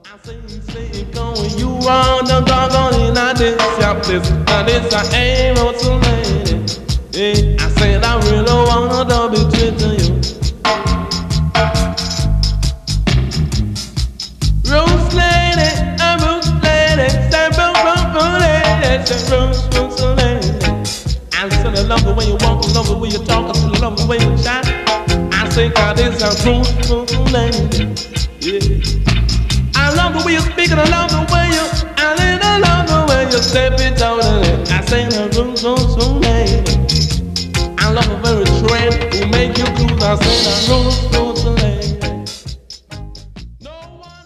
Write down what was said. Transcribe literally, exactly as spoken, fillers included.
say you say it going, you are the doggone and I did stop this. Now this I ain't no too lady. Yeah, I said I really wanna double treat to you. Rose lady, a rose lady, say boom boom boom lady, say rose rose lady. I said I love the way you walk, I love the way you talk, I love the way you shine. I say God this a rose rose lady. Yeah. I love the way you speak and I love the way you I live, I love the way you step it out and I say the room so so late. I love a very trend who make you cool. I say the room.